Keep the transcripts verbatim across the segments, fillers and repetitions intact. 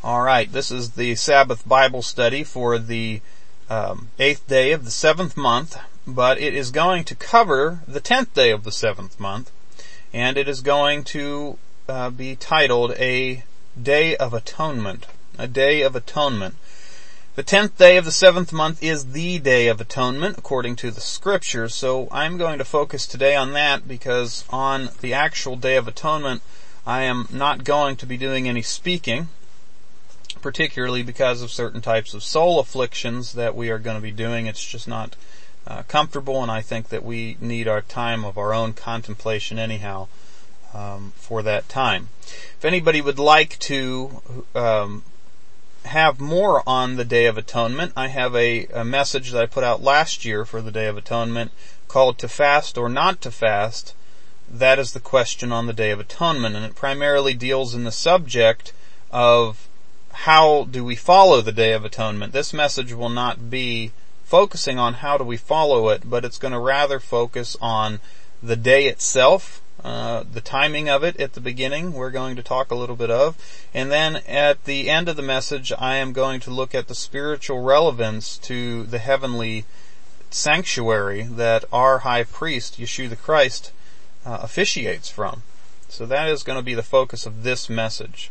All right, this is the Sabbath Bible study for the um, eighth day of the seventh month, but it is going to cover the tenth day of the seventh month, and it is going to uh, be titled A Day of Atonement. A Day of Atonement. The tenth day of the seventh month is the Day of Atonement, according to the Scriptures, so I'm going to focus today on that because on the actual Day of Atonement, I am not going to be doing any speaking, particularly because of certain types of soul afflictions that we are going to be doing. It's just not uh, comfortable, and I think that we need our time of our own contemplation anyhow um, for that time. If anybody would like to um, have more on the Day of Atonement, I have a, a message that I put out last year for the Day of Atonement called To Fast or Not to Fast. That is the question on the Day of Atonement, and it primarily deals in the subject of how do we follow the Day of Atonement. This message will not be focusing on how do we follow it, but it's going to rather focus on the day itself, uh, the timing of it at the beginning we're going to talk a little bit of, and then at the end of the message I am going to look at the spiritual relevance to the heavenly sanctuary that our high priest, Yeshua the Christ, uh, officiates from. So that is going to be the focus of this message.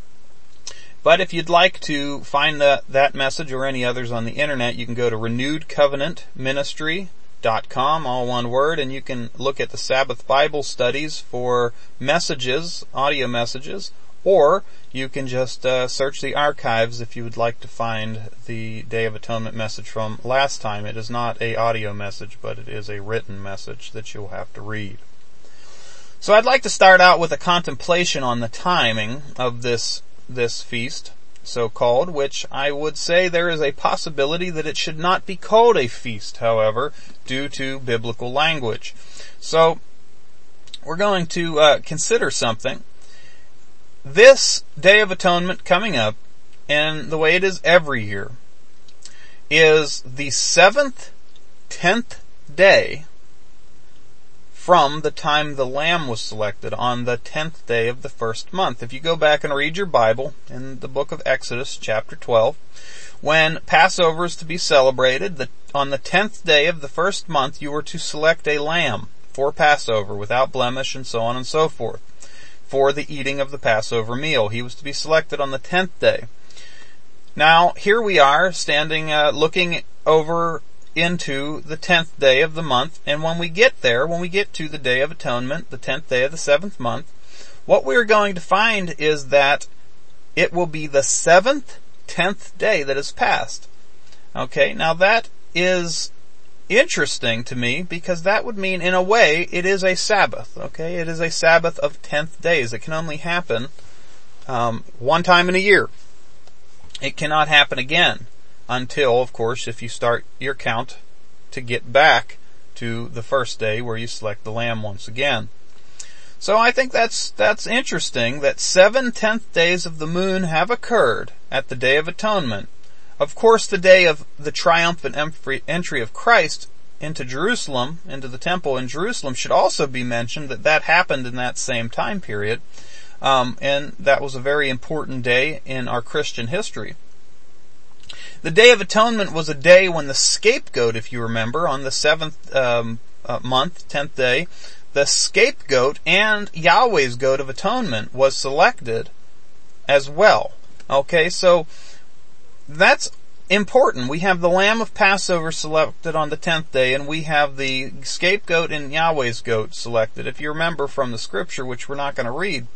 But if you'd like to find that, that message or any others on the internet, you can go to renewed covenant ministry dot com, all one word, and you can look at the Sabbath Bible studies for messages, audio messages, or you can just uh, search the archives if you would like to find the Day of Atonement message from last time. It is not a audio message, but it is a written message that you'll have to read. So I'd like to start out with a contemplation on the timing of this this feast, so-called, which I would say there is a possibility that it should not be called a feast, however, due to biblical language. So, we're going to uh, consider something. This Day of Atonement coming up, and the way it is every year, is the seventh, tenth day from the time the lamb was selected on the tenth day of the first month. If you go back and read your Bible in the book of Exodus, chapter twelve, when Passover is to be celebrated, the, on the tenth day of the first month, you were to select a lamb for Passover without blemish and so on and so forth for the eating of the Passover meal. He was to be selected on the tenth day. Now, here we are standing, uh, looking over into the tenth day of the month, and when we get there, when we get to the Day of Atonement, the tenth day of the seventh month, what we're going to find is that it will be the seventh, tenth day that has passed. Okay, now that is interesting to me, because that would mean, in a way, it is a Sabbath. Okay, it is a Sabbath of tenth days. It can only happen um, one time in a year. It cannot happen again until, of course, if you start your count to get back to the first day where you select the lamb once again. So I think that's that's interesting that seven tenth days of the moon have occurred at the Day of Atonement. Of course, the day of the triumphant entry of Christ into Jerusalem, into the temple in Jerusalem, should also be mentioned, that that happened in that same time period. Um, and that was a very important day in our Christian history. The Day of Atonement was a day when the scapegoat, if you remember, on the seventh um, uh, month, tenth day, the scapegoat and Yahweh's goat of atonement was selected as well. Okay, so that's important. We have the Lamb of Passover selected on the tenth day, and we have the scapegoat and Yahweh's goat selected. If you remember from the scripture, which we're not going to read,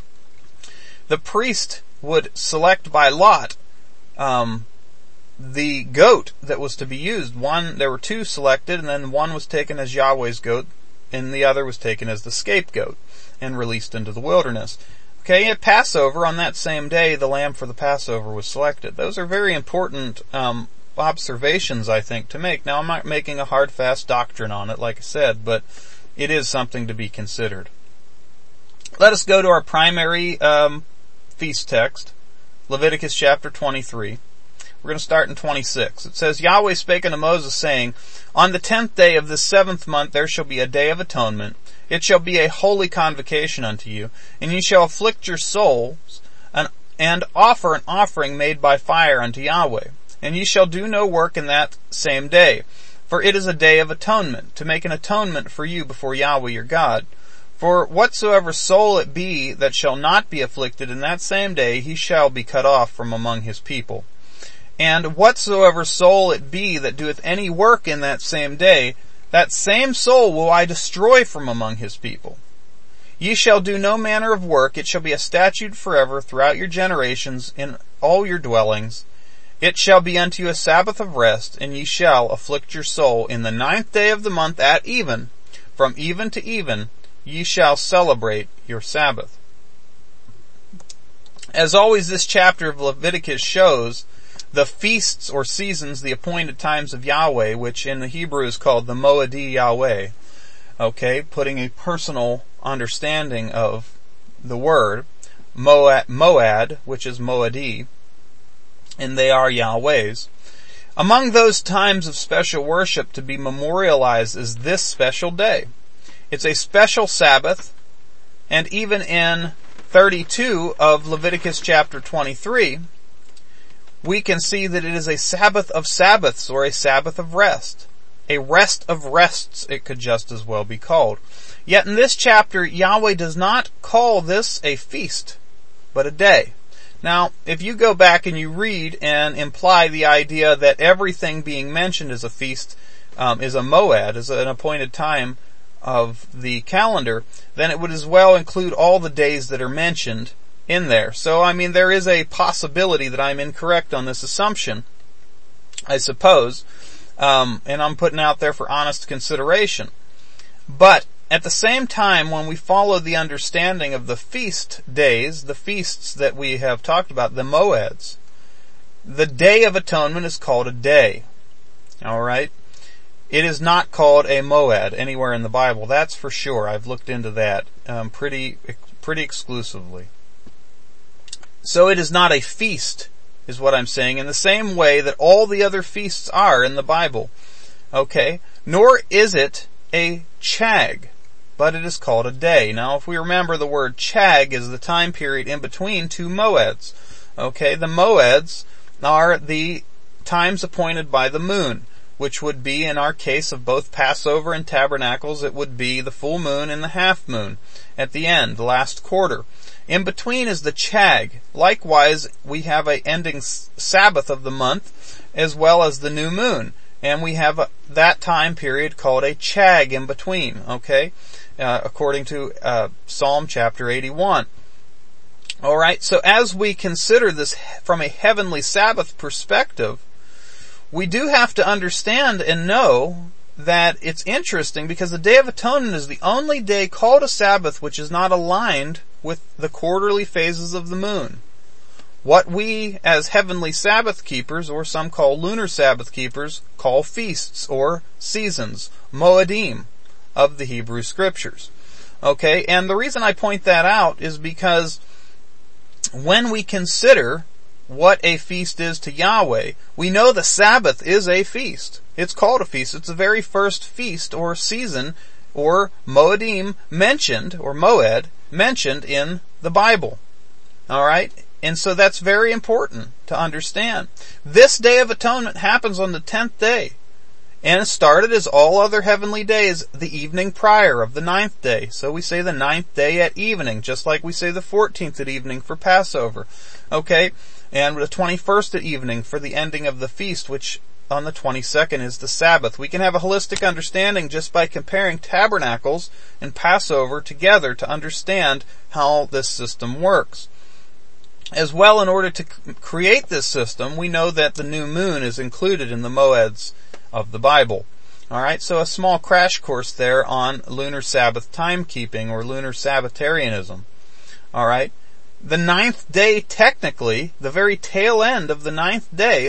the priest would select by lot um, the goat that was to be used. One, there were two selected, and then one was taken as Yahweh's goat, and the other was taken as the scapegoat and released into the wilderness. Okay, at Passover, on that same day, the lamb for the Passover was selected. Those are very important um, observations, I think, to make. Now, I'm not making a hard, fast doctrine on it, like I said, but it is something to be considered. Let us go to our primary um, feast text, Leviticus chapter twenty-three. We're going to start in twenty-six. It says, Yahweh spake unto Moses, saying, On the tenth day of this seventh month there shall be a day of atonement. It shall be a holy convocation unto you, and ye shall afflict your souls, and and offer an offering made by fire unto Yahweh. And ye shall do no work in that same day, for it is a day of atonement, to make an atonement for you before Yahweh your God. For whatsoever soul it be that shall not be afflicted in that same day, he shall be cut off from among his people. And whatsoever soul it be that doeth any work in that same day, that same soul will I destroy from among his people. Ye shall do no manner of work, it shall be a statute forever throughout your generations in all your dwellings. It shall be unto you a Sabbath of rest, and ye shall afflict your soul in the ninth day of the month at even. From even to even ye shall celebrate your Sabbath. As always, this chapter of Leviticus shows the feasts or seasons, the appointed times of Yahweh, which in the Hebrew is called the Moedi Yahweh. Okay, putting a personal understanding of the word. Moad, Moad which is Moedi, and they are Yahweh's. Among those times of special worship to be memorialized is this special day. It's a special Sabbath, and even in thirty-two of Leviticus chapter twenty-three, we can see that it is a Sabbath of Sabbaths, or a Sabbath of rest. A rest of rests, it could just as well be called. Yet in this chapter, Yahweh does not call this a feast, but a day. Now, if you go back and you read and imply the idea that everything being mentioned as a feast um, is a moed, is an appointed time of the calendar, then it would as well include all the days that are mentioned in there. So, I mean, there is a possibility that I'm incorrect on this assumption, I suppose, um, and I'm putting out there for honest consideration. But at the same time, when we follow the understanding of the feast days, the feasts that we have talked about, the moeds, the Day of Atonement is called a day. Alright? It is not called a moed anywhere in the Bible, that's for sure. I've looked into that um, pretty pretty exclusively. So it is not a feast, is what I'm saying, in the same way that all the other feasts are in the Bible. Okay? Nor is it a chag, but it is called a day. Now, if we remember, the word chag is the time period in between two moeds. Okay? The moeds are the times appointed by the moon, which would be, in our case of both Passover and Tabernacles, it would be the full moon and the half moon at the end, the last quarter. In between is the chag. Likewise, we have a ending Sabbath of the month, as well as the new moon. And we have a, that time period called a chag in between, okay? Uh, according to uh, Psalm chapter eighty-one. Alright, so as we consider this from a heavenly Sabbath perspective, we do have to understand and know that it's interesting because the Day of Atonement is the only day called a Sabbath which is not aligned with the quarterly phases of the moon. What we as heavenly Sabbath keepers, or some call lunar Sabbath keepers, call feasts or seasons, moedim, of the Hebrew Scriptures. Okay, and the reason I point that out is because when we consider what a feast is to Yahweh, we know the Sabbath is a feast. It's called a feast. It's the very first feast or season or moedim mentioned, or moed, mentioned in the Bible. Alright? And so that's very important to understand. This Day of Atonement happens on the tenth day. And it started as all other heavenly days the evening prior of the ninth day. So we say the ninth day at evening, just like we say the fourteenth at evening for Passover. Okay? And the twenty-first at evening for the ending of the feast, which on the twenty-second is the Sabbath. We can have a holistic understanding just by comparing Tabernacles and Passover together to understand how this system works. As well, in order to create this system, we know that the new moon is included in the moeds of the Bible. Alright, so a small crash course there on lunar Sabbath timekeeping or lunar Sabbatarianism. Alright, the ninth day, technically, the very tail end of the ninth day,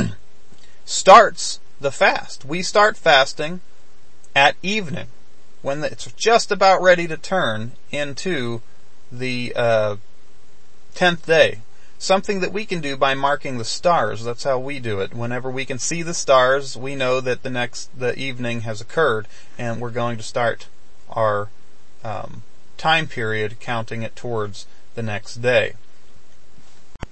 starts the fast. We start fasting at evening, when it's just about ready to turn into the uh, tenth day. Something that we can do by marking the stars. That's how we do it. Whenever we can see the stars, we know that the next the evening has occurred, and we're going to start our um, time period counting it towards the next day.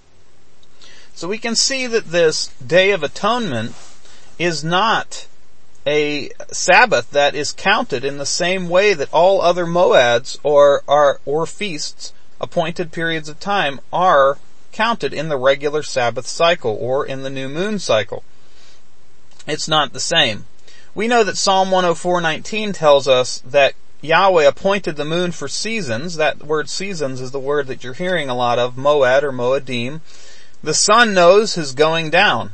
So we can see that this Day of Atonement is not a Sabbath that is counted in the same way that all other moads or, or, or feasts, appointed periods of time, are counted in the regular Sabbath cycle or in the new moon cycle. It's not the same. We know that Psalm one oh four nineteen tells us that Yahweh appointed the moon for seasons. That word seasons is the word that you're hearing a lot of, moed or moedim. The sun knows his going down.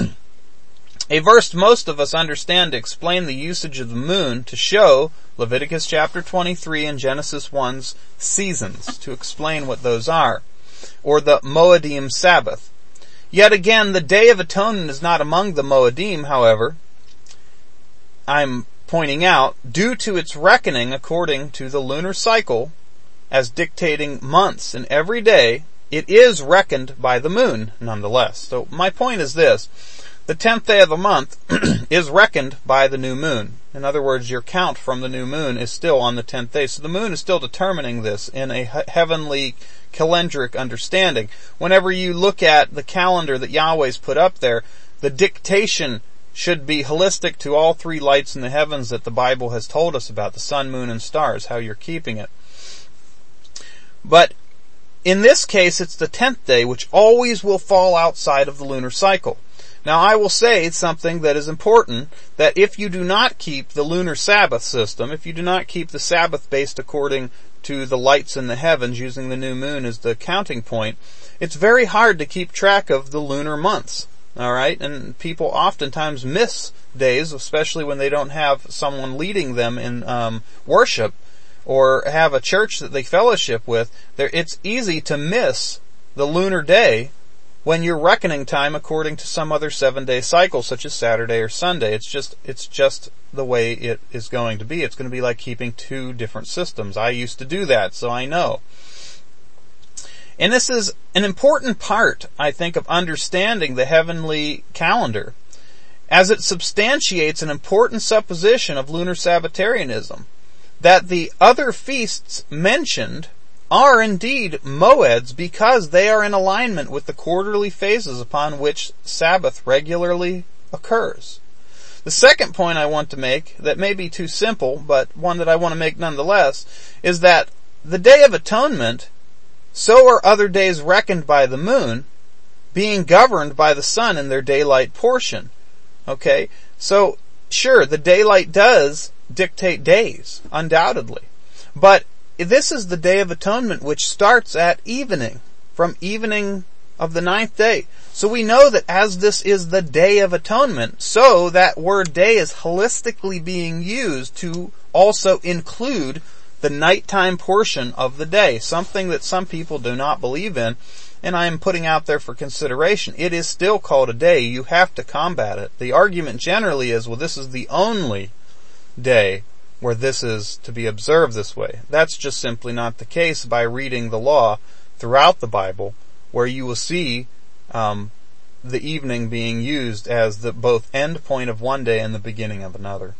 A verse most of us understand to explain the usage of the moon to show Leviticus chapter twenty-three and Genesis one's seasons, to explain what those are, or the Moedim Sabbath. Yet again, the Day of Atonement is not among the Moedim, however, I'm pointing out, due to its reckoning according to the lunar cycle as dictating months, and every day it is reckoned by the moon nonetheless. So my point is this: the tenth day of the month is reckoned by the new moon. In other words, your count from the new moon is still on the tenth day. So the moon is still determining this in a heavenly calendric understanding. Whenever you look at the calendar that Yahweh's put up there, the dictation should be holistic to all three lights in the heavens that the Bible has told us about, the sun, moon, and stars, how you're keeping it. But in this case, it's the tenth day, which always will fall outside of the lunar cycle. Now, I will say something that is important, that if you do not keep the lunar Sabbath system, if you do not keep the Sabbath based according to the lights in the heavens, using the new moon as the counting point, it's very hard to keep track of the lunar months. Alright? And people oftentimes miss days, especially when they don't have someone leading them in um, worship, or have a church that they fellowship with. There, it's easy to miss the lunar day when you're reckoning time according to some other seven-day cycle, such as Saturday or Sunday. It's just, it's just the way it is going to be. It's going to be like keeping two different systems. I used to do that, so I know. And this is an important part, I think, of understanding the heavenly calendar, as it substantiates an important supposition of lunar Sabbatarianism, that the other feasts mentioned are indeed moeds because they are in alignment with the quarterly phases upon which Sabbath regularly occurs. The second point I want to make, that may be too simple, but one that I want to make nonetheless, is that the Day of Atonement, so are other days reckoned by the moon, being governed by the sun in their daylight portion. Okay? So, sure, the daylight does dictate days, undoubtedly. But this is the Day of Atonement, which starts at evening, from evening of the ninth day. So we know that as this is the Day of Atonement, so that word day is holistically being used to also include the nighttime portion of the day, something that some people do not believe in, and I am putting out there for consideration. It is still called a day. You have to combat it. The argument generally is, well, this is the only day where this is to be observed this way. That's just simply not the case by reading the law throughout the Bible, where you will see um, the evening being used as the both end point of one day and the beginning of another.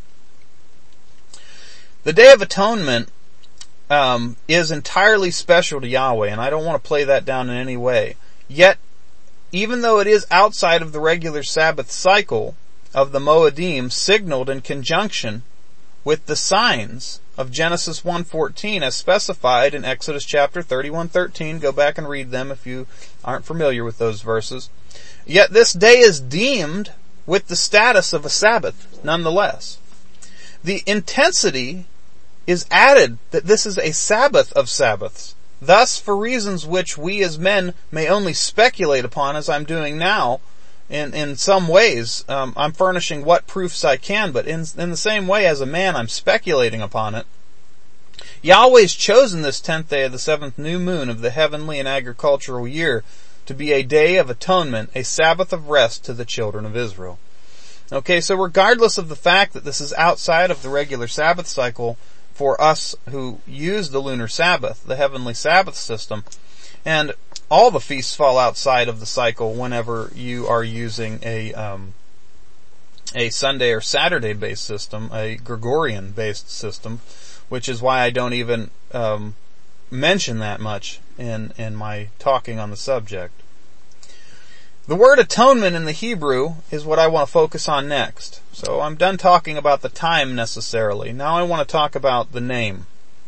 The Day of Atonement um, is entirely special to Yahweh, and I don't want to play that down in any way. Yet, even though it is outside of the regular Sabbath cycle of the Moedim, signaled in conjunction with the signs of Genesis one fourteen as specified in Exodus chapter thirty-one thirteen. Go back and read them if you aren't familiar with those verses. Yet this day is deemed with the status of a Sabbath nonetheless. The intensity is added that this is a Sabbath of Sabbaths. Thus, for reasons which we as men may only speculate upon, as I'm doing now, In, in some ways, um, I'm furnishing what proofs I can, but in, in the same way as a man, I'm speculating upon it. Yahweh's chosen this tenth day of the seventh new moon of the heavenly and agricultural year to be a day of atonement, a Sabbath of rest to the children of Israel. Okay, so regardless of the fact that this is outside of the regular Sabbath cycle for us who use the lunar Sabbath, the heavenly Sabbath system, and all the feasts fall outside of the cycle whenever you are using a um, a Sunday or Saturday based system, a Gregorian based system, which is why I don't even um, mention that much in in my talking on the subject. The word atonement in the Hebrew is what I want to focus on next. So I'm done talking about the time necessarily. Now I want to talk about the name.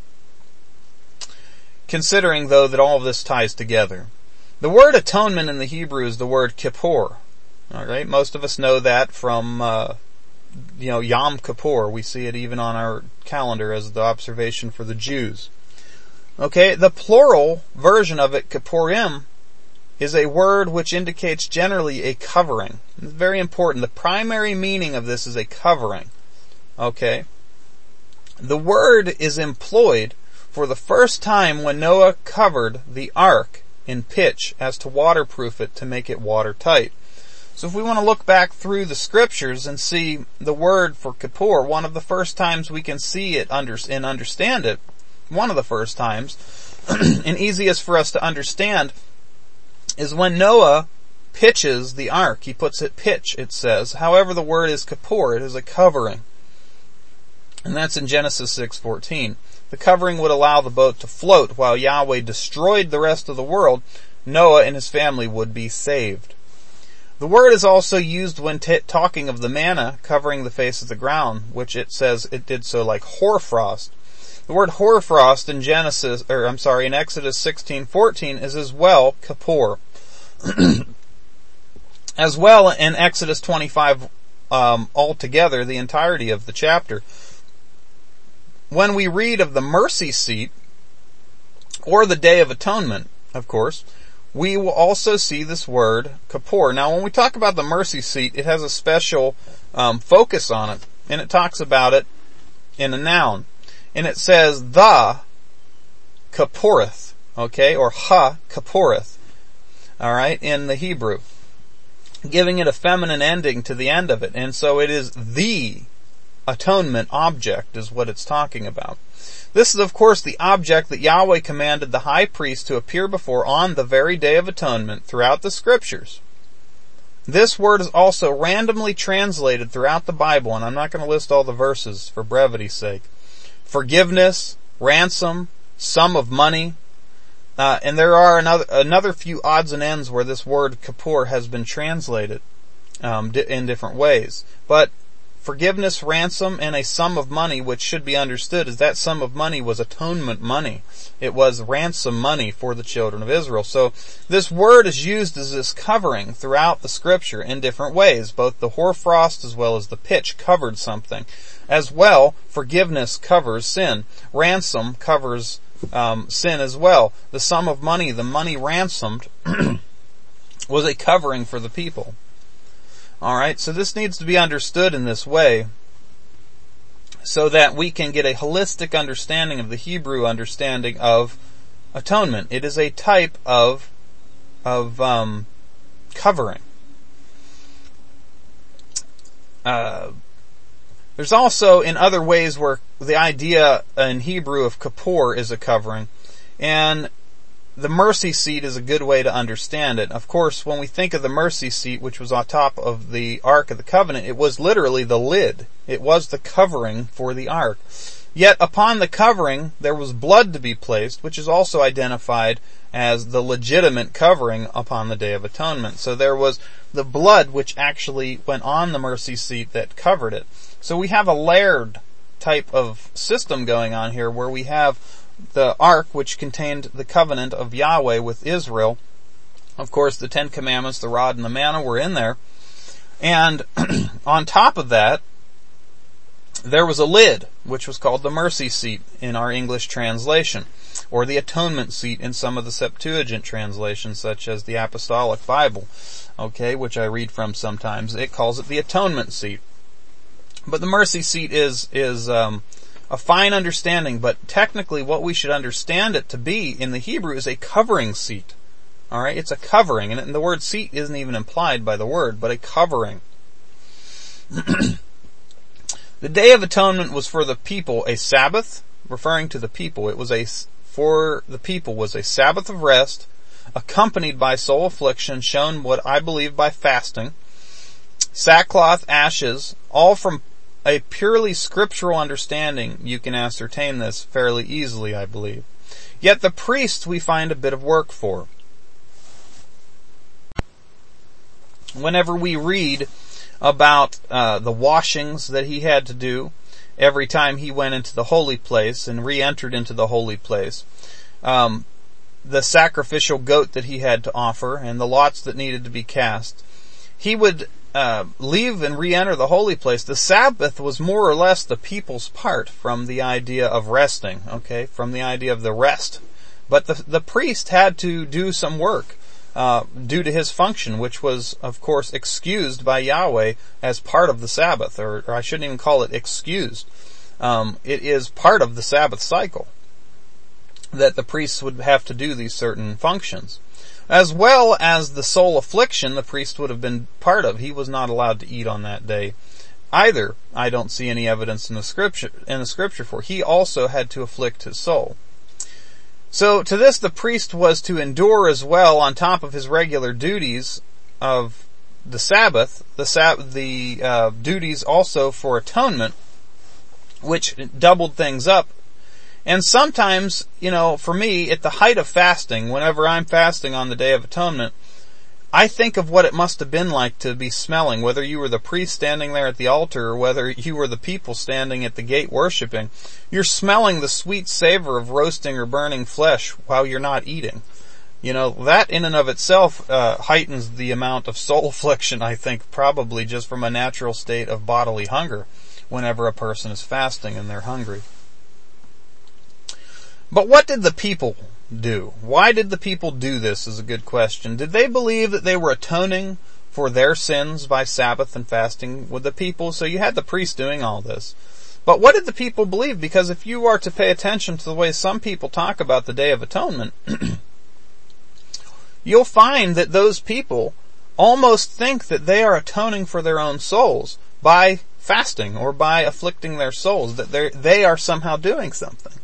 Considering, though, that all of this ties together. The word atonement in the Hebrew is the word kippur. Alright, most of us know that from, uh, you know, Yom Kippur. We see it even on our calendar as the observation for the Jews. Okay, the plural version of it, kippurim, is a word which indicates generally a covering. It's very important. The primary meaning of this is a covering. Okay? The word is employed for the first time when Noah covered the ark in pitch as to waterproof it to make it watertight. So if we want to look back through the scriptures and see the word for kippur, one of the first times we can see it under, and understand it, one of the first times, and easiest for us to understand, is when Noah pitches the ark. He puts it pitch, it says. However, the word is kippur. It is a covering. And that's in Genesis six fourteen. The covering would allow the boat to float while Yahweh destroyed the rest of the world. Noah and his family would be saved. The word is also used when t- talking of the manna covering the face of the ground, which it says it did so like hoarfrost. The word hoarfrost in Genesis, or I'm sorry, in Exodus sixteen fourteen is as well kippur. As well in Exodus twenty-five um, altogether, the entirety of the chapter. When we read of the mercy seat, or the Day of Atonement, of course, we will also see this word kippur. Now, when we talk about the mercy seat, it has a special um, focus on it, and it talks about it in a noun. And it says, the kippureth, okay, or ha kippureth, alright, in the Hebrew, giving it a feminine ending to the end of it. And so it is the atonement object is what it's talking about. This is, of course, the object that Yahweh commanded the high priest to appear before on the very Day of Atonement throughout the Scriptures. This word is also randomly translated throughout the Bible, and I'm not going to list all the verses for brevity's sake. Forgiveness, ransom, sum of money, uh, and there are another another few odds and ends where this word kippur has been translated um, in different ways. But forgiveness, ransom, and a sum of money, which should be understood as that sum of money was atonement money. It was ransom money for the children of Israel. So this word is used as this covering throughout the Scripture in different ways. Both the hoarfrost as well as the pitch covered something. As well, forgiveness covers sin. Ransom covers um, sin as well. The sum of money, the money ransomed, was a covering for the people. Alright, so this needs to be understood in this way so that we can get a holistic understanding of the Hebrew understanding of atonement. It is a type of of um, covering. Uh, there's also in other ways where the idea in Hebrew of kippur is a covering, and the mercy seat is a good way to understand it. Of course, when we think of the mercy seat, which was on top of the Ark of the Covenant, it was literally the lid. It was the covering for the Ark. Yet upon the covering, there was blood to be placed, which is also identified as the legitimate covering upon the Day of Atonement. So there was the blood which actually went on the mercy seat that covered it. So we have a layered type of system going on here where we have the ark, which contained the covenant of Yahweh with Israel. Of course, the Ten Commandments, the rod and the manna were in there. And on top of that, there was a lid, which was called the mercy seat in our English translation, or the atonement seat in some of the Septuagint translations, such as the Apostolic Bible, okay, which I read from sometimes. It calls it the atonement seat. But the mercy seat is, is, um, a fine understanding, but technically what we should understand it to be in the Hebrew is a covering seat. Alright, it's a covering, and the word seat isn't even implied by the word, but a covering. The Day of Atonement was for the people a Sabbath, referring to the people. It was a, for the people was a Sabbath of rest, accompanied by soul affliction, shown what I believe by fasting, sackcloth, ashes, all from a purely scriptural understanding. You can ascertain this fairly easily, I believe. Yet the priests we find a bit of work for. Whenever we read about uh, the washings that he had to do every time he went into the holy place and re-entered into the holy place, um, the sacrificial goat that he had to offer, and the lots that needed to be cast, he would uh, leave and re-enter the holy place. The Sabbath was more or less the people's part from the idea of resting, okay, from the idea of the rest. But the the priest had to do some work uh, due to his function, which was, of course, excused by Yahweh as part of the Sabbath, or, or I shouldn't even call it excused. Um, it is part of the Sabbath cycle that the priests would have to do these certain functions. As well as the soul affliction the priest would have been part of. He was not allowed to eat on that day either. I don't see any evidence in the scripture, in the scripture for. He also had to afflict his soul. So to this the priest was to endure as well, on top of his regular duties of the Sabbath, the, sab- the uh, duties also for atonement, which doubled things up. And sometimes, you know, for me, at the height of fasting, whenever I'm fasting on the Day of Atonement, I think of what it must have been like to be smelling, whether you were the priest standing there at the altar or whether you were the people standing at the gate worshiping. You're smelling the sweet savor of roasting or burning flesh while you're not eating. You know, that in and of itself uh, heightens the amount of soul affliction, I think, probably just from a natural state of bodily hunger whenever a person is fasting and they're hungry. But what did the people do? Why did the people do this is a good question. Did they believe that they were atoning for their sins by Sabbath and fasting with the people? So you had the priest doing all this. But what did the people believe? Because if you are to pay attention to the way some people talk about the Day of Atonement, you'll find that those people almost think that they are atoning for their own souls by fasting or by afflicting their souls, that they they are somehow doing something.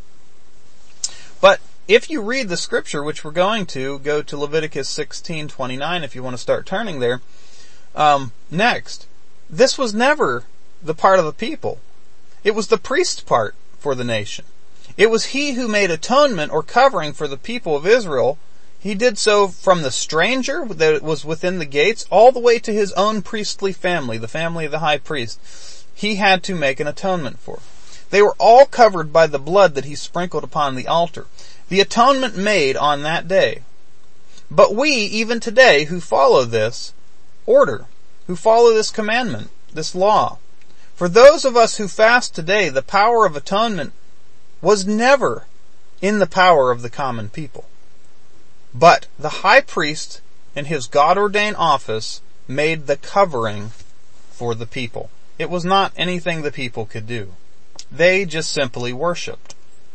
But if you read the scripture, which we're going to, go to Leviticus sixteen twenty-nine if you want to start turning there, um, next. This was never the part of the people. It was the priest's part for the nation. It was he who made atonement or covering for the people of Israel. He did so from the stranger that was within the gates all the way to his own priestly family, the family of the high priest. He had to make an atonement for. They were all covered by the blood that he sprinkled upon the altar. The atonement made on that day. But we, even today, who follow this order, who follow this commandment, this law, for those of us who fast today, the power of atonement was never in the power of the common people. But the high priest, in his God-ordained office, made the covering for the people. It was not anything the people could do. They just simply worshipped.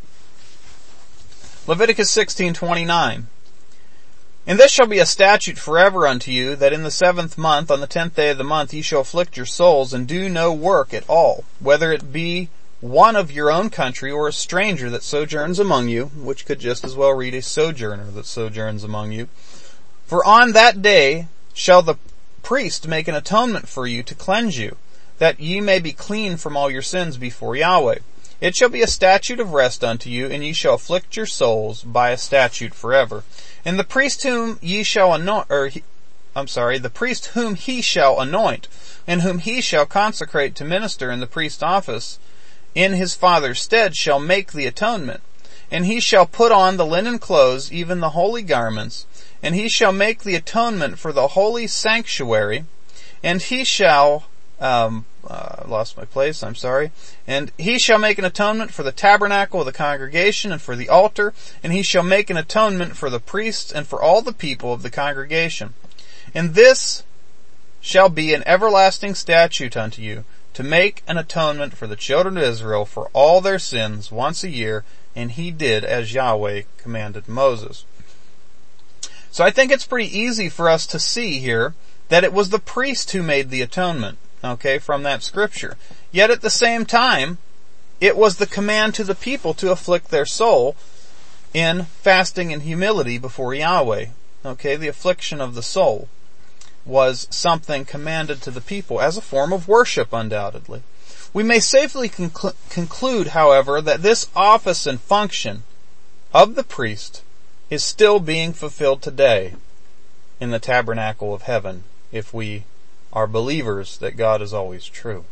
Leviticus sixteen twenty-nine. And this shall be a statute forever unto you, that in the seventh month, on the tenth day of the month, ye shall afflict your souls, and do no work at all, whether it be one of your own country, or a stranger that sojourns among you, which could just as well read a sojourner that sojourns among you. For on that day shall the priest make an atonement for you to cleanse you, that ye may be clean from all your sins before Yahweh. It shall be a statute of rest unto you, and ye shall afflict your souls by a statute forever. And the priest whom ye shall anoint, or he, I'm sorry, the priest whom he shall anoint, and whom he shall consecrate to minister in the priest's office, in his father's stead, shall make the atonement. And he shall put on the linen clothes, even the holy garments, and he shall make the atonement for the holy sanctuary, and he shall Um, uh, lost my place, I'm sorry. And he shall make an atonement for the tabernacle of the congregation and for the altar, and he shall make an atonement for the priests and for all the people of the congregation. And this shall be an everlasting statute unto you, to make an atonement for the children of Israel for all their sins once a year, and he did as Yahweh commanded Moses. So I think it's pretty easy for us to see here that it was the priest who made the atonement. Okay, from that scripture. Yet at the same time, it was the command to the people to afflict their soul in fasting and humility before Yahweh. Okay, the affliction of the soul was something commanded to the people as a form of worship, undoubtedly. We may safely conclu- conclude, however, that this office and function of the priest is still being fulfilled today in the tabernacle of heaven if we are believers that God is always true.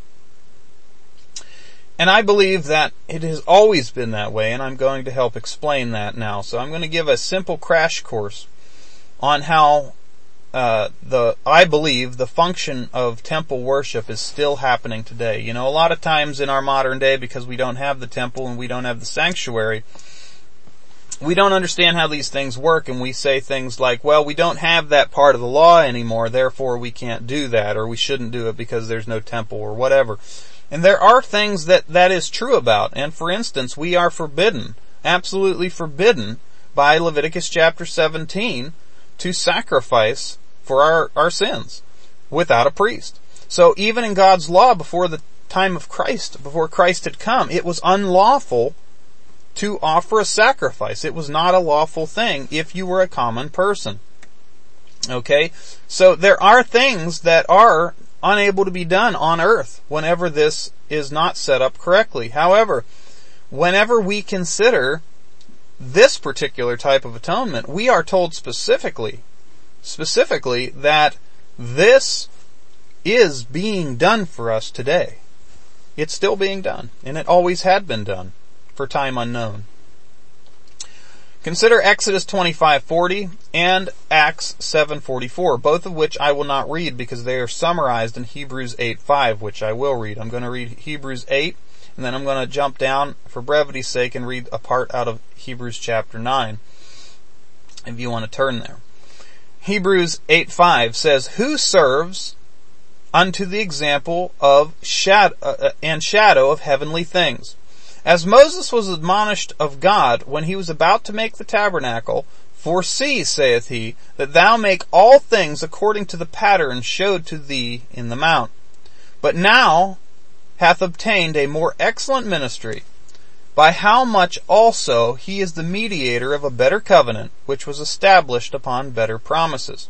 And I believe that it has always been that way, and I'm going to help explain that now. So I'm going to give a simple crash course on how uh, the I believe the function of temple worship is still happening today. You know, a lot of times in our modern day, because we don't have the temple and we don't have the sanctuary, we don't understand how these things work, and we say things like, well, we don't have that part of the law anymore, therefore we can't do that, or we shouldn't do it because there's no temple, or whatever. And there are things that that is true about. And for instance, we are forbidden, absolutely forbidden, by Leviticus chapter seventeen to sacrifice for our, our sins without a priest. So even in God's law before the time of Christ, before Christ had come, it was unlawful to offer a sacrifice. It was not a lawful thing if you were a common person. Okay? So there are things that are unable to be done on earth whenever this is not set up correctly. However, whenever we consider this particular type of atonement, we are told specifically, specifically that this is being done for us today. It's still being done, and it always had been done for time unknown. Consider Exodus twenty-five forty and Acts seven forty-four, both of which I will not read because they are summarized in Hebrews eight five, which I will read. I'm going to read Hebrews eight, and then I'm going to jump down for brevity's sake and read a part out of Hebrews chapter nine, if you want to turn there. Hebrews eight five says, "Who serves unto the example of shadow uh, and shadow of heavenly things? As Moses was admonished of God when he was about to make the tabernacle, for see, saith he, that thou make all things according to the pattern showed to thee in the mount. But now hath obtained a more excellent ministry, by how much also he is the mediator of a better covenant, which was established upon better promises."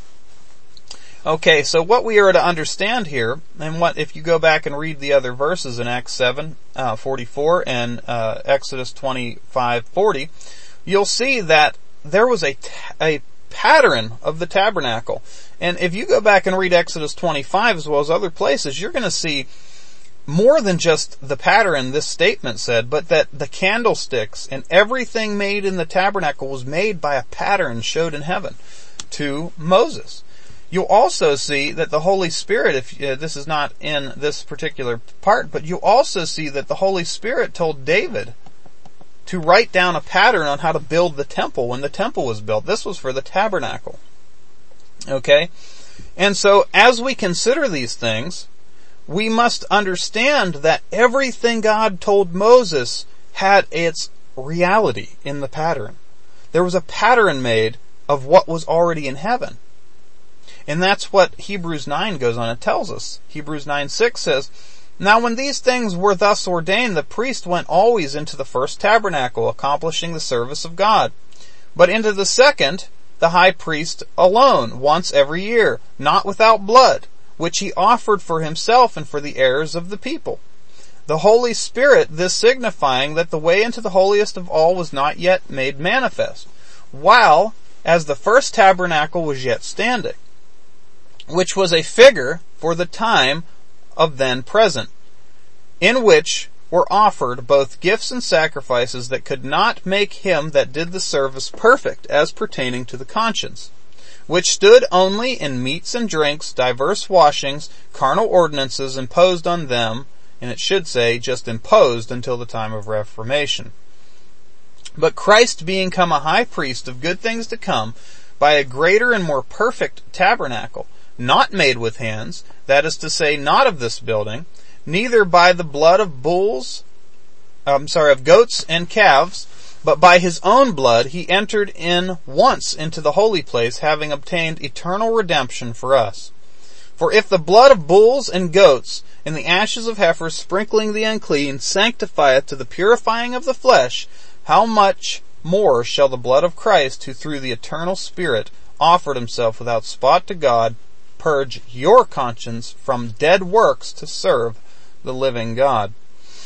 Okay, so what we are to understand here, and what if you go back and read the other verses in Acts seven forty-four and uh, Exodus twenty-five forty, you'll see that there was a, a pattern of the tabernacle. And if you go back and read Exodus twenty-five as well as other places, you're going to see more than just the pattern this statement said, but that the candlesticks and everything made in the tabernacle was made by a pattern showed in heaven to Moses. You'll also see that the Holy Spirit, if uh, this is not in this particular part, but you'll also see that the Holy Spirit told David to write down a pattern on how to build the temple when the temple was built. This was for the tabernacle. Okay? And so as we consider these things, we must understand that everything God told Moses had its reality in the pattern. There was a pattern made of what was already in heaven. And that's what Hebrews nine goes on and tells us. Hebrews nine six says, "Now when these things were thus ordained, the priest went always into the first tabernacle, accomplishing the service of God. But into the second, the high priest alone, once every year, not without blood, which he offered for himself and for the errors of the people. The Holy Spirit, this signifying that the way into the holiest of all was not yet made manifest, while as the first tabernacle was yet standing, which was a figure for the time of then present, in which were offered both gifts and sacrifices that could not make him that did the service perfect as pertaining to the conscience, which stood only in meats and drinks, diverse washings, carnal ordinances imposed on them," and it should say just imposed until the time of Reformation. "But Christ being come a high priest of good things to come, by a greater and more perfect tabernacle, not made with hands, that is to say, not of this building, neither by the blood of bulls, I'm sorry, of goats and calves, but by his own blood he entered in once into the holy place, having obtained eternal redemption for us. For if the blood of bulls and goats and the ashes of heifers sprinkling the unclean sanctifieth to the purifying of the flesh, how much more shall the blood of Christ, who through the eternal Spirit offered himself without spot to God, purge your conscience from dead works to serve the living God."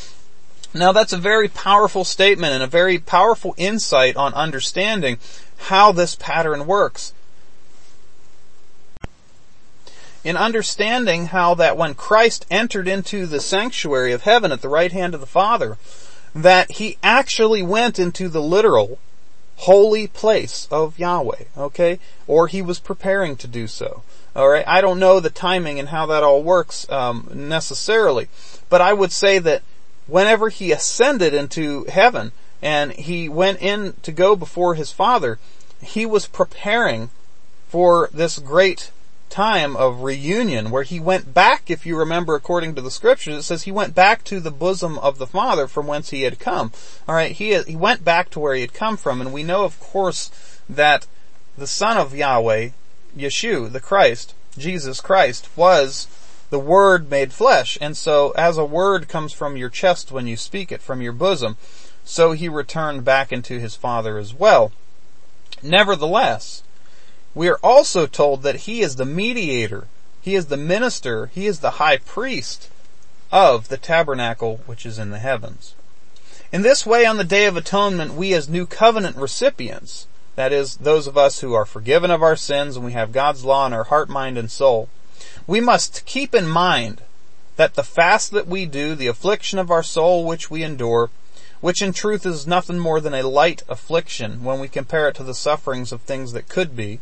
Now that's a very powerful statement and a very powerful insight on understanding how this pattern works. in understanding how that when Christ entered into the sanctuary of heaven at the right hand of the Father, that he actually went into the literal holy place of Yahweh, okay? Or he was preparing to do so. Alright, I don't know the timing and how that all works um, necessarily, but I would say that whenever he ascended into heaven and he went in to go before his Father, he was preparing for this great time of reunion where he went back, if you remember according to the scriptures, it says he went back to the bosom of the Father from whence he had come. Alright, he, he went back to where he had come from, and we know of course that the Son of Yahweh, Yeshua, the Christ, Jesus Christ, was the Word made flesh. And so as a word comes from your chest when you speak it, from your bosom, so he returned back into his Father as well. Nevertheless, we are also told that he is the mediator, he is the minister, he is the high priest of the tabernacle which is in the heavens. In this way, on the Day of Atonement, we as New Covenant recipients, that is, those of us who are forgiven of our sins and we have God's law in our heart, mind, and soul, we must keep in mind that the fast that we do, the affliction of our soul which we endure, which in truth is nothing more than a light affliction when we compare it to the sufferings of things that could be,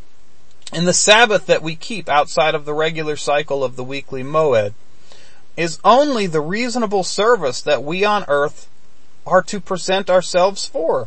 and the Sabbath that we keep outside of the regular cycle of the weekly moed, is only the reasonable service that we on earth are to present ourselves for.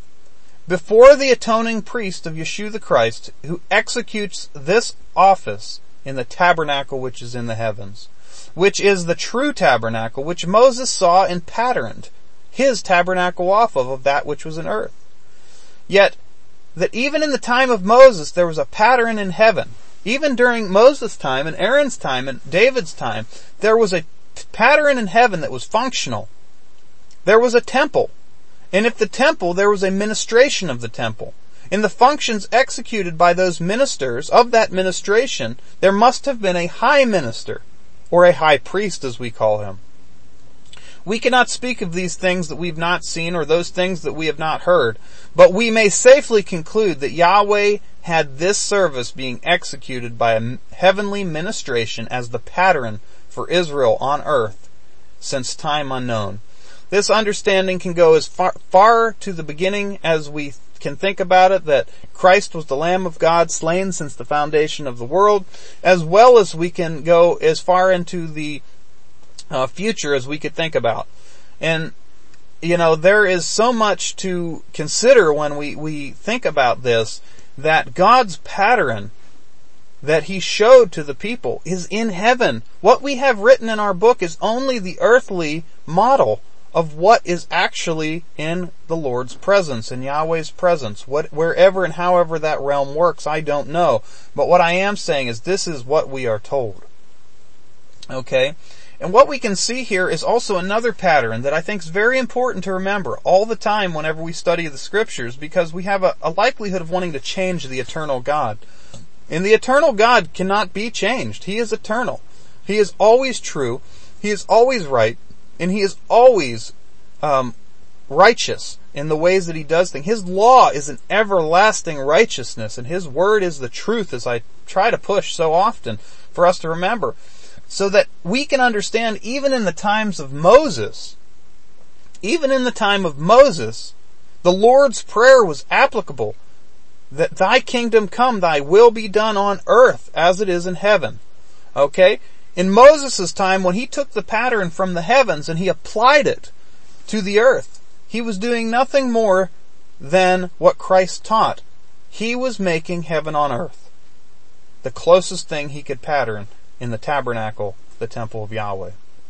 Before the atoning priest of Yeshua the Christ, who executes this office in the tabernacle which is in the heavens, which is the true tabernacle which Moses saw and patterned his tabernacle off of, of that which was in earth. Yet, that even in the time of Moses there was a pattern in heaven. Even during Moses' time and Aaron's time and David's time, there was a pattern in heaven that was functional. There was a temple. And if the temple, there was a ministration of the temple. In the functions executed by those ministers of that ministration, there must have been a high minister, or a high priest as we call him. We cannot speak of these things that we've not seen or those things that we have not heard, but we may safely conclude that Yahweh had this service being executed by a heavenly ministration as the pattern for Israel on earth since time unknown. This understanding can go as far, far to the beginning as we can think about it, that Christ was the Lamb of God slain since the foundation of the world, as well as we can go as far into the Uh, future as we could think about. And, you know, there is so much to consider when we, we think about this, that God's pattern that He showed to the people is in heaven. What we have written in our book is only the earthly model of what is actually in the Lord's presence, in Yahweh's presence. What, wherever and however that realm works, I don't know. But what I am saying is this is what we are told. Okay? And what we can see here is also another pattern that I think is very important to remember all the time whenever we study the scriptures, because we have a, a likelihood of wanting to change the eternal God. And the eternal God cannot be changed. He is eternal. He is always true. He is always right. And He is always um, righteous in the ways that He does things. His law is an everlasting righteousness, and His word is the truth, as I try to push so often for us to remember. So that we can understand, even in the times of Moses, even in the time of Moses, the Lord's Prayer was applicable. That Thy kingdom come, Thy will be done on earth as it is in heaven. Okay? In Moses' time, when he took the pattern from the heavens and he applied it to the earth, he was doing nothing more than what Christ taught. He was making heaven on earth. The closest thing he could pattern in the tabernacle, the temple of Yahweh.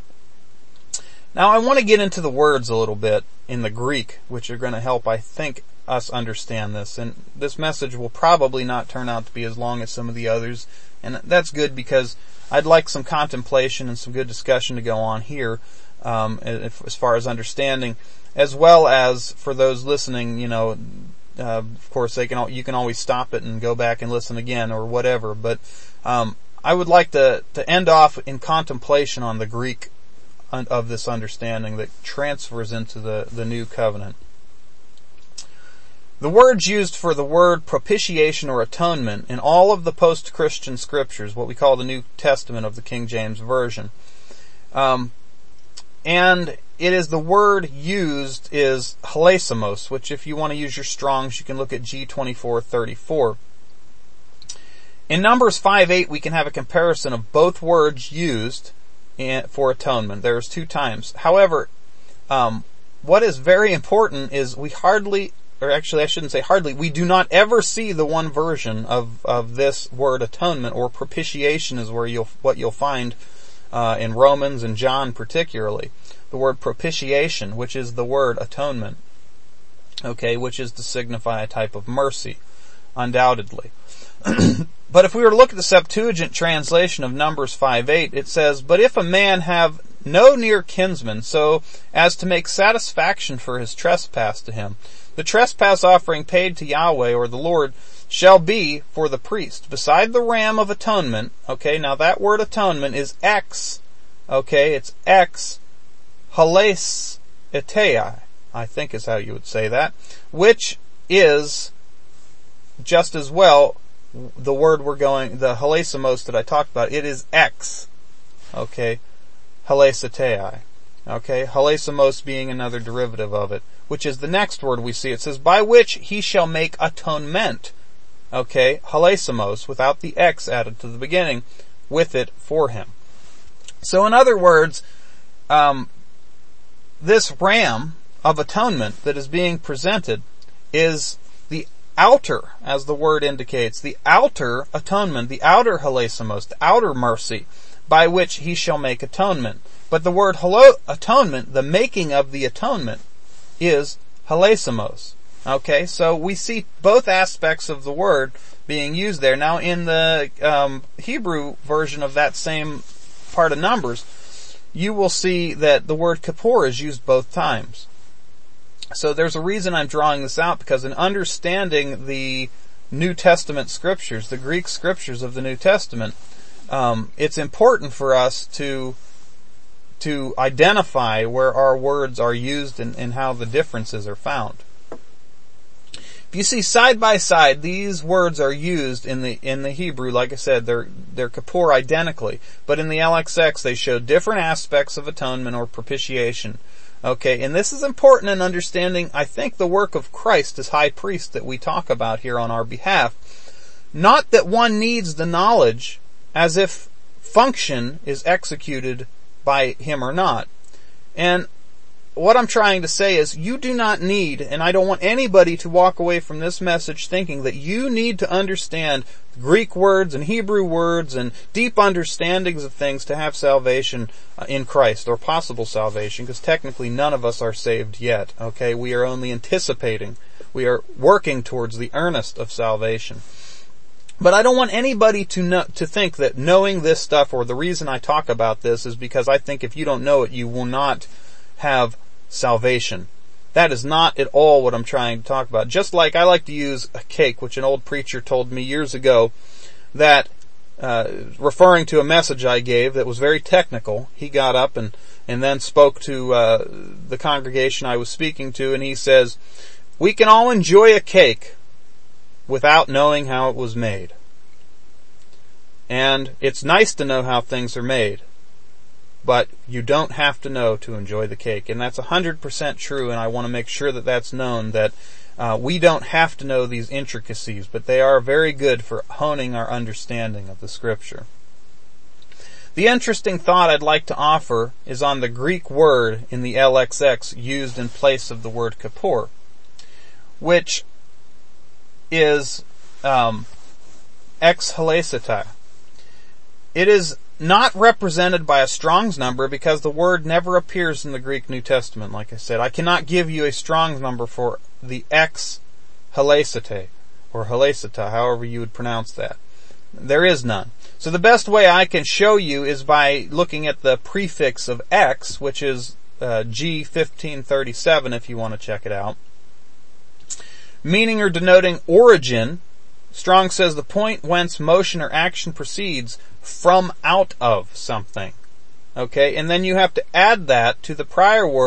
Now I want to get into the words a little bit in the Greek, which are going to help, I think, us understand this. And this message will probably not turn out to be as long as some of the others. And that's good, because I'd like some contemplation and some good discussion to go on here, um, as far as understanding, as well as for those listening, you know, uh, of course they can, you can always stop it and go back and listen again or whatever. But, um, I would like to, to end off in contemplation on the Greek of this understanding that transfers into the, the new covenant. The words used for the word propitiation or atonement in all of the post-Christian scriptures, what we call the New Testament of the King James Version, um, and it is the word used is halesamos, which if you want to use your Strongs, you can look at G twenty-four thirty-four. In Numbers five eight, we can have a comparison of both words used in, for atonement. There's two times. However, um, what is very important is we hardly, or actually I shouldn't say hardly, we do not ever see the one version of, of this word atonement, or propitiation is where you'll, what you'll find uh, in Romans and John particularly. The word propitiation, which is the word atonement, okay, which is to signify a type of mercy, undoubtedly. But if we were to look at the Septuagint translation of Numbers five eight, it says, "But if a man have no near kinsman, so as to make satisfaction for his trespass to him, the trespass offering paid to Yahweh or the Lord shall be for the priest. Beside the ram of atonement," okay, now that word atonement is ex, okay, it's ex halesitei, I think is how you would say that, which is just as well the word we're going, the halesamos that I talked about, it is ex, okay, halesitei, okay, halesamos being another derivative of it, which is the next word we see. It says, "By which he shall make atonement," okay, halesamos, without the ex added to the beginning, with it for him. So in other words, um, this ram of atonement that is being presented is the outer, as the word indicates, the outer atonement, the outer halesamos, the outer mercy, by which he shall make atonement. But the word halo- atonement, the making of the atonement, is halesamos. Okay, so we see both aspects of the word being used there. Now in the um, Hebrew version of that same part of Numbers, you will see that the word kippur is used both times. So there's a reason I'm drawing this out, because in understanding the New Testament scriptures, the Greek scriptures of the New Testament, um, it's important for us to to identify where our words are used and, and how the differences are found. If you see side by side, these words are used in the in the Hebrew. Like I said, they're they're kippur identically, but in the L X X they show different aspects of atonement or propitiation. Okay, and this is important in understanding, I think, the work of Christ as high priest that we talk about here on our behalf. Not that one needs the knowledge as if function is executed by him or not. And what I'm trying to say is, you do not need, and I don't want anybody to walk away from this message thinking that you need to understand Greek words and Hebrew words and deep understandings of things to have salvation in Christ, or possible salvation, because technically none of us are saved yet. Okay, we are only anticipating. We are working towards the earnest of salvation. But I don't want anybody to know, to think that knowing this stuff, or the reason I talk about this is because I think if you don't know it, you will not have salvation. That is not at all what I'm trying to talk about. Just like I like to use a cake, which an old preacher told me years ago, that uh, referring to a message I gave that was very technical, he got up and, and then spoke to uh, the congregation I was speaking to, and he says, "We can all enjoy a cake without knowing how it was made. And it's nice to know how things are made, but you don't have to know to enjoy the cake." And that's one hundred percent true, and I want to make sure that that's known, that uh, we don't have to know these intricacies, but they are very good for honing our understanding of the Scripture. The interesting thought I'd like to offer is on the Greek word in the L X X used in place of the word kippur, which is um, ex halesitei. It is not represented by a Strong's number because the word never appears in the Greek New Testament. Like I said, I cannot give you a Strong's number for the ex halesitei, or halesitei, however you would pronounce that. There is none. So the best way I can show you is by looking at the prefix of ex, which is uh, G fifteen thirty-seven, if you want to check it out. Meaning or denoting origin, Strong says the point whence motion or action proceeds from out of something. Okay, and then you have to add that to the prior word,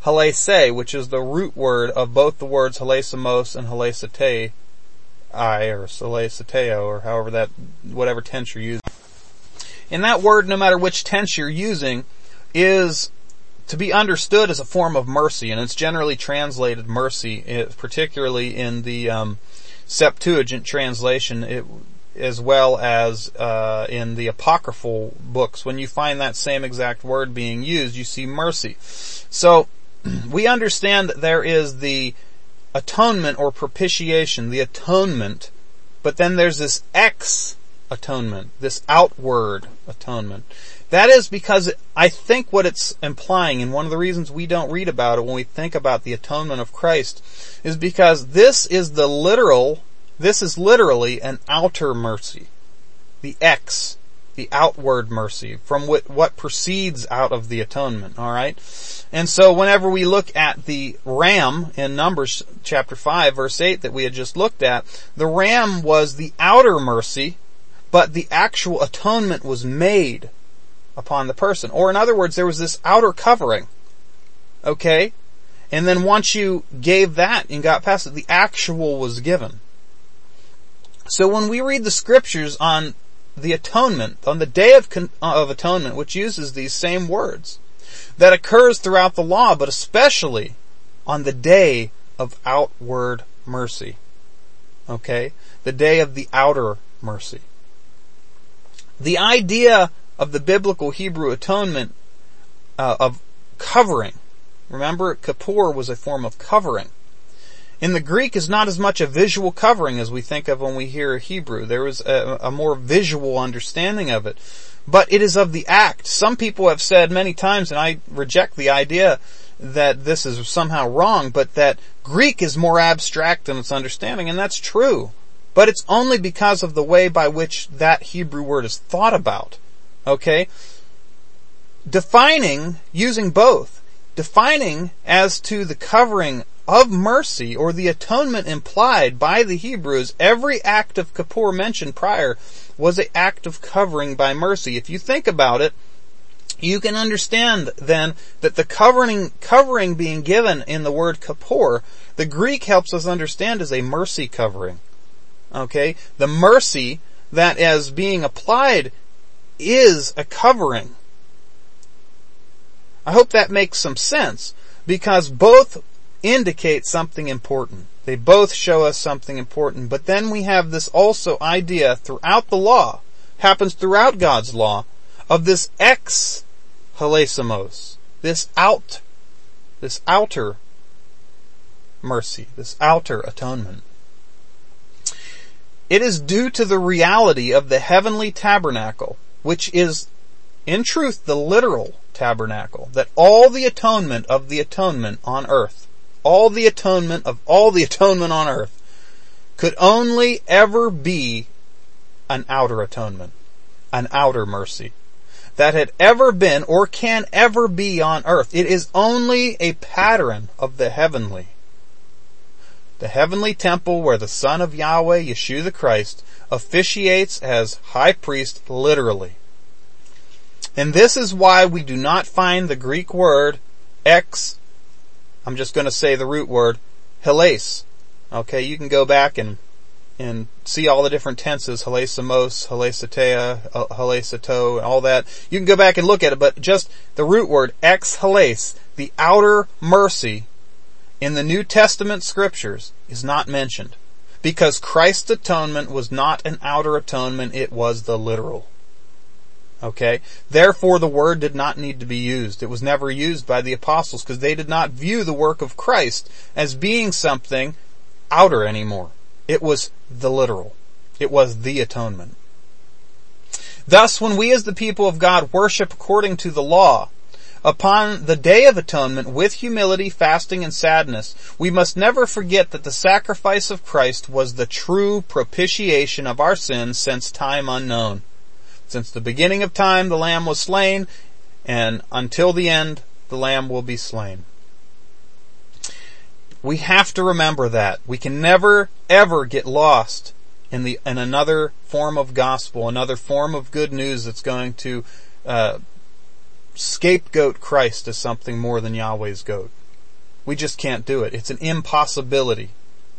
halese, which is the root word of both the words halesamos and halesatei, or halesateo, or however that, whatever tense you're using. And that word, no matter which tense you're using, is to be understood as a form of mercy, and it's generally translated mercy, particularly in the um, Septuagint translation, it, as well as uh, in the apocryphal books. When you find that same exact word being used, you see mercy. So we understand that there is the atonement or propitiation, the atonement, but then there's this ex atonement, this outward atonement. That is because I think what it's implying, and one of the reasons we don't read about it when we think about the atonement of Christ, is because this is the literal, this is literally an outer mercy. The ex, the outward mercy, from what, what proceeds out of the atonement, alright? And so whenever we look at the ram in Numbers chapter five, verse eight that we had just looked at, the ram was the outer mercy, but the actual atonement was made upon the person. Or in other words, there was this outer covering. Okay? And then once you gave that and got past it, the actual was given. So when we read the scriptures on the atonement, on the day of, con- of atonement, which uses these same words, that occurs throughout the law, but especially on the day of outward mercy. Okay? The day of the outer mercy. The idea of the biblical Hebrew atonement uh, of covering. Remember, Kippur was a form of covering. In the Greek is not as much a visual covering as we think of when we hear Hebrew. There is a, a more visual understanding of it. But it is of the act. Some people have said many times, and I reject the idea that this is somehow wrong, but that Greek is more abstract in its understanding, and that's true. But it's only because of the way by which that Hebrew word is thought about. Okay? Defining, using both, defining as to the covering of mercy, or the atonement implied by the Hebrews, every act of Kippur mentioned prior was an act of covering by mercy. If you think about it, you can understand then that the covering, covering being given in the word Kippur, the Greek helps us understand as a mercy covering. Okay? The mercy that is being applied is a covering. I hope that makes some sense, because both indicate something important. They both show us something important. But then we have this also idea throughout the law, happens throughout God's law, of this ex halesamos, this out, this outer mercy, this outer atonement. It is due to the reality of the heavenly tabernacle, which is, in truth, the literal tabernacle, that all the atonement of the atonement on earth, all the atonement of all the atonement on earth, could only ever be an outer atonement, an outer mercy, that had ever been or can ever be on earth. It is only a pattern of the heavenly. The heavenly temple where the Son of Yahweh, Yeshua the Christ, officiates as high priest literally. And this is why we do not find the Greek word ex, I'm just going to say the root word, heles. Okay, you can go back and and see all the different tenses, halesamos, halesatea, halesato, and all that. You can go back and look at it, but just the root word, ex heles, the outer mercy, in the New Testament scriptures is not mentioned. Because Christ's atonement was not an outer atonement, it was the literal. Okay? Therefore the word did not need to be used. It was never used by the apostles because they did not view the work of Christ as being something outer anymore. It was the literal. It was the atonement. Thus, when we as the people of God worship according to the law, upon the Day of Atonement with humility, fasting, and sadness, we must never forget that the sacrifice of Christ was the true propitiation of our sins since time unknown. Since the beginning of time, the Lamb was slain, and until the end, the Lamb will be slain. We have to remember that. We can never, ever get lost in the in another form of gospel, another form of good news that's going to uh, scapegoat Christ as something more than Yahweh's goat. We just can't do it. It's an impossibility.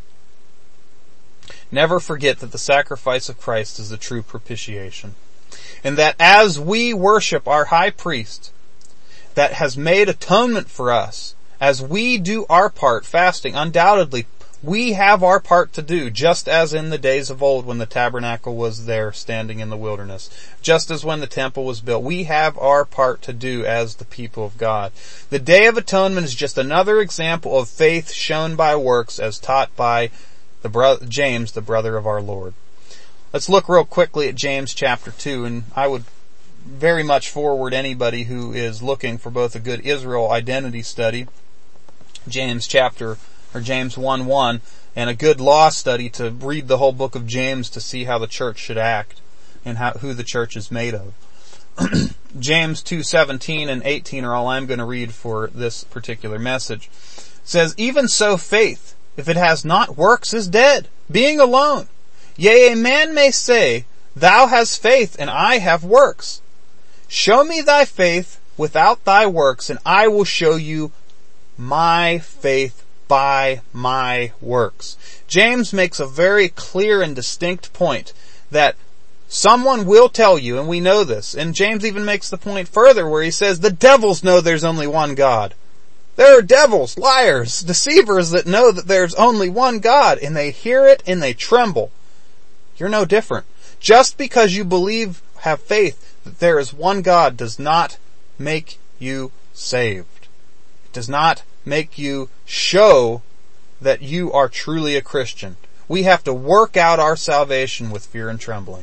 Never forget that the sacrifice of Christ is the true propitiation. And that as we worship our high priest that has made atonement for us, as we do our part fasting, undoubtedly we have our part to do, just as in the days of old when the tabernacle was there standing in the wilderness. Just as when the temple was built. We have our part to do as the people of God. The Day of Atonement is just another example of faith shown by works as taught by the bro- James, the brother of our Lord. Let's look real quickly at James chapter two, and I would very much forward anybody who is looking for both a good Israel identity study, James chapter or James one one, and a good law study to read the whole book of James to see how the church should act and how, who the church is made of. James two seventeen and eighteen are all I'm going to read for this particular message. It says, "Even so faith, if it has not works, is dead, being alone. Yea, a man may say, Thou hast faith, and I have works. Show me thy faith without thy works, and I will show you my faith by my works." James makes a very clear and distinct point that someone will tell you, and we know this, and James even makes the point further where he says the devils know there's only one God. There are devils, liars, deceivers that know that there's only one God, and they hear it and they tremble. You're no different. Just because you believe, have faith that there is one God does not make you saved. It does not make you show that you are truly a Christian. We have to work out our salvation with fear and trembling.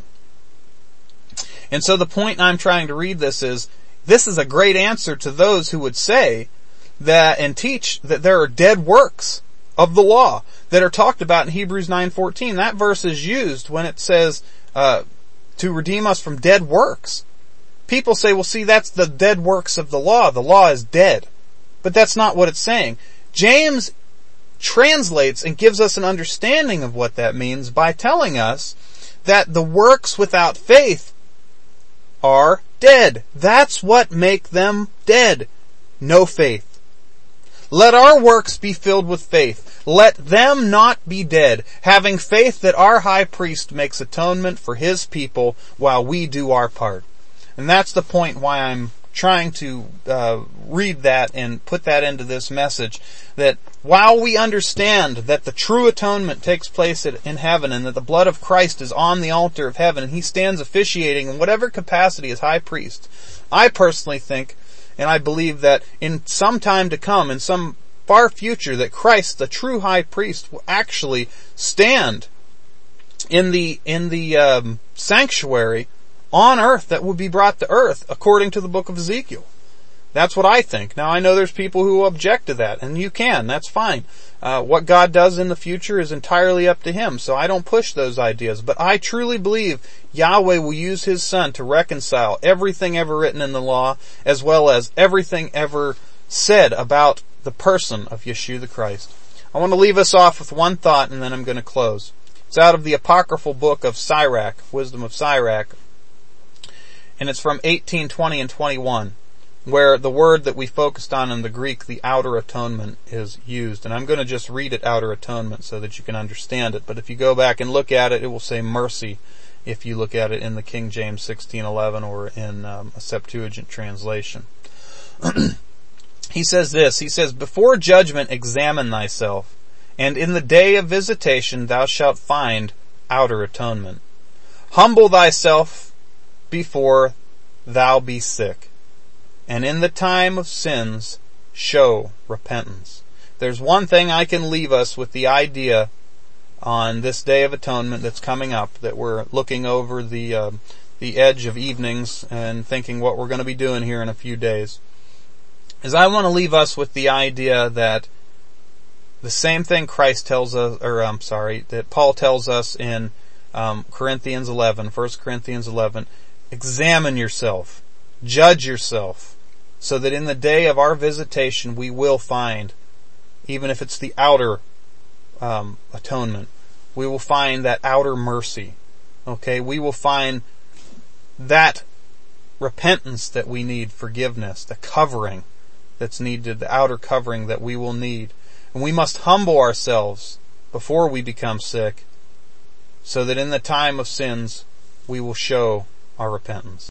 And so the point I'm trying to read this is, this is a great answer to those who would say that and teach that there are dead works of the law that are talked about in Hebrews nine fourteen. That verse is used when it says uh, to redeem us from dead works. People say, well, see, that's the dead works of the law. The law is dead. But that's not what it's saying. James translates and gives us an understanding of what that means by telling us that the works without faith are dead. That's what make them dead. No faith. Let our works be filled with faith. Let them not be dead, having faith that our high priest makes atonement for his people while we do our part. And that's the point why I'm trying to uh, read that and put that into this message, that while we understand that the true atonement takes place in heaven and that the blood of Christ is on the altar of heaven and he stands officiating in whatever capacity as high priest, I personally think and I believe that in some time to come, in some far future, that Christ, the true high priest, will actually stand in the in the um, sanctuary on earth that will be brought to earth, according to the book of Ezekiel. That's what I think. Now, I know there's people who object to that, and you can. That's fine. Uh, what God does in the future is entirely up to Him, so I don't push those ideas. But I truly believe Yahweh will use His Son to reconcile everything ever written in the law, as well as everything ever said about the person of Yeshua the Christ. I want to leave us off with one thought, and then I'm going to close. It's out of the apocryphal book of Sirach, Wisdom of Sirach, and it's from eighteen, twenty, and twenty-one. Where the word that we focused on in the Greek, the outer atonement, is used. And I'm going to just read it, outer atonement, so that you can understand it. But if you go back and look at it, it will say mercy if you look at it in the King James sixteen eleven or in um, a Septuagint translation. He says this, he says, "Before judgment examine thyself, and in the day of visitation thou shalt find outer atonement. Humble thyself before thou be sick. And in the time of sins, show repentance." There's one thing I can leave us with the idea on this Day of Atonement that's coming up, that we're looking over the uh, the edge of evenings and thinking what we're going to be doing here in a few days, is I want to leave us with the idea that the same thing Christ tells us, or I'm sorry, that Paul tells us in um, Corinthians eleven, First Corinthians eleven, examine yourself, judge yourself, so that in the day of our visitation we will find, even if it's the outer um, atonement, we will find that outer mercy. Okay, we will find that repentance that we need, forgiveness, the covering that's needed, the outer covering that we will need. And we must humble ourselves before we become sick, so that in the time of sins we will show our repentance.